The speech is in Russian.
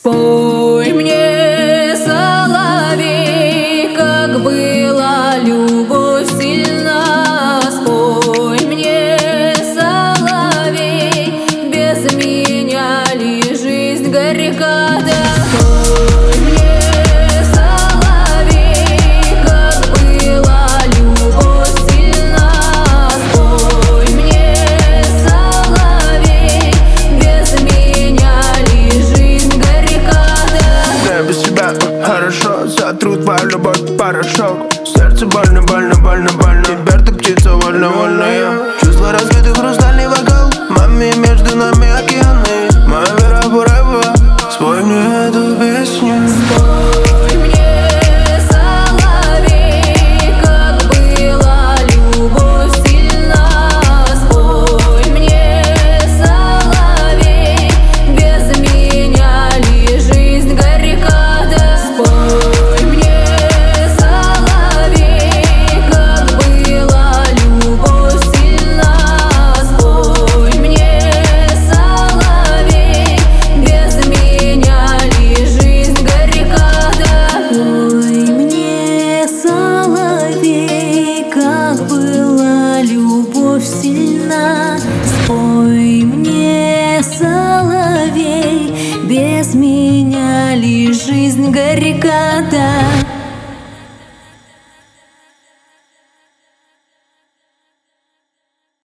Спой мне, соловей, как была любовь сильна. Спой мне, соловей, без меня ли жизнь горька? Спой мне, соловей, как была любовь сильна. Спой мне, соловей, без меня ли жизнь горька? Мне без тебя хорошо, сотрут твою любовь в порошок. Сердце больно, больно, больно, больно. Теперь ты птица вольно, вольная. Чувства разбиты в хрустальный бокал. Маме, между нами океаны. Моя вера forever. Спой мне эту песню. Спой мне, соловей, как была любовь сильна. Спой мне, соловей, без меня ли жизнь горька? Спой мне, соловей, как была любовь сильна. Спой мне, соловей, без меня ли жизнь горька? Спой мне, соловей, как была любовь сильна. Спой мне, соловей, без меня ли жизнь горька?